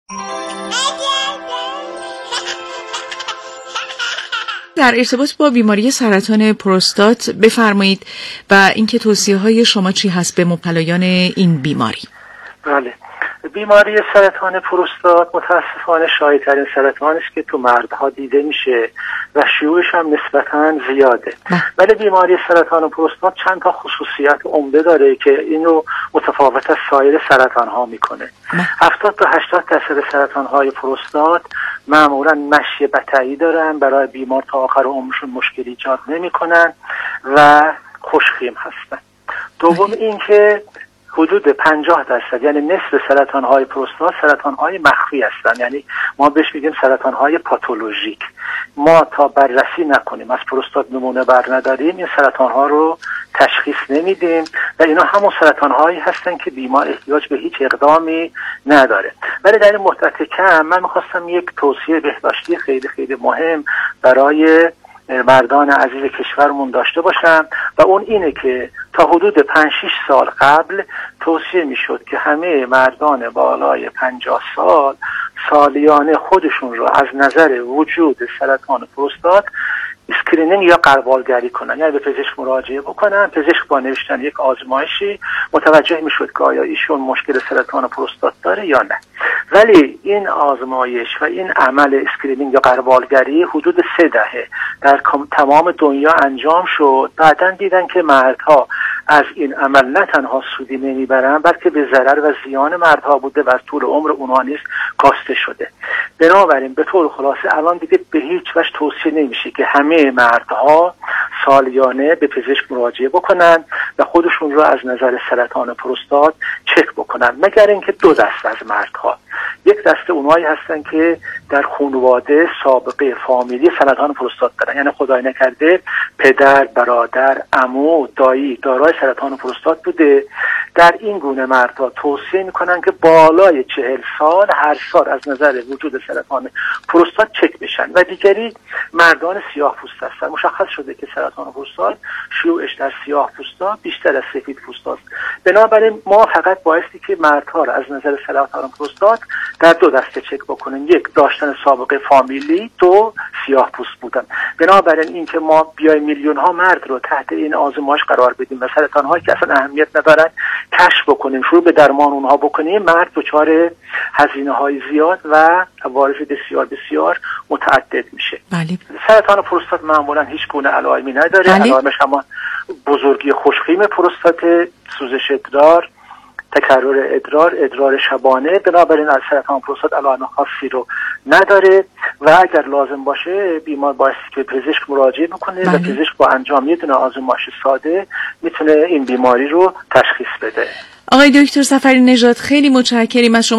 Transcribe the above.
در ارتباط با بیماری سرطان پروستات بفرمایید و اینکه توصیه‌های شما چی هست به مبتلایان این بیماری؟ بله، بیماری سرطان پروستات متاسفانه شایع‌ترین سرطانی است که تو مردها دیده میشه و شیوعش هم نسبتاً زیاده. ولی بیماری سرطان پروستات چند تا خصوصیت عمده داره که اینو متفاوت از سایر سرطان‌ها میکنه. 70 تا 80% سرطان‌های پروستات معمولاً مشی بطعی دارن، برای بیمار تا آخر عمرشون مشکل ایجاد نمیکنن و خوشخیم هستن. دوم اینکه حدود 50% یعنی نصف سرطان‌های پروستات سرطان‌های مخفی هستند، یعنی ما بهش میگیم سرطان‌های پاتولوژیک. ما تا بررسی نکنیم، از پروستات نمونه بر نداریم، این سرطان‌ها رو تشخیص نمیدیم و اینا همون سرطان‌هایی هستن که بیمار احتیاج به هیچ اقدامی نداره. ولی در این مدت کم من می‌خواستم یک توصیه بهداشتی خیلی خیلی مهم برای مردان عزیز کشورمون داشته باشم و اون اینه که تا حدود 5-6 سال قبل توصیه میشد که همه مردان بالای 50 سال سالیانه خودشون رو از نظر وجود سرطان پروستات اسکرینینگ یا غربالگری کنن، یعنی به پزشک مراجعه بکنن. پزشک با نوشتن یک آزمایشی متوجه میشد که آیا ایشون مشکل سرطان پروستات داره یا نه. ولی این آزمایش و این عمل اسکرینینگ یا غربالگری حدود 3 دهه در تمام دنیا انجام شد. بعداً دیدن که مردها از این عمل نه تنها سودی نمیبرن بلکه به ضرر و زیان مردها بوده و از طول عمر اونها نیز کاسته شده. بنابراین به طور خلاصه الان دیگه به هیچ وجه توصیه نمیشه که همه مردها سالیانه به پزشک مراجعه بکنن و خودشون رو از نظر سرطان پروستات چک بکنن، مگر اینکه 2 دسته از مردها. یک دسته اونایی هستن که در خانواده سابقه فامیلی سرطان پروستات دارن، یعنی خدای نکرده پدر، برادر، عمو، دایی دارای سرطان پروستات بوده. در این گونه مردها توصیه میکنن که بالای 40 سال هر سال از نظر وجود سرطان پروستات چک بشن. و دیگری مردان سیاه پوست هستن. مشخص شده که سرطان پروستات شیوعش در سیاه پوستا بیشتر از سفید پوستاست. بنابراین ما فقط بایستی که مردها را از نظر سرطان پروستات در 2 دسته چک بکنیم، یک داشتن سابقه فامیلی، 2 سیاه پوست بودن. بنابراین این که ما بیایم میلیون ها مرد رو تحت این آزمایش قرار بدیم و سرطان هایی که اصلا اهمیت ندارن کشف بکنیم، شروع به درمان اونها بکنیم، مرد دچار هزینه های زیاد و عوارض بسیار بسیار متعدد میشه. بله. سرطان پروستات معمولا هیچ گونه علائمی نداره. بله. علائمش هم بزرگی خوشخیم پروستات، سوزش ادرار، تکرر ادرار شبانه. بنابراین از سرطان پروستات علائم خاصی رو نداره و اگر لازم باشه بیمار بایستی که پزشک مراجعه بکنه. بله. و پزشک با انجام یک آزمایش ساده میتونه این بیماری رو تشخیص بده. آقای دکتر صفری نژاد خیلی متشکریم از شما.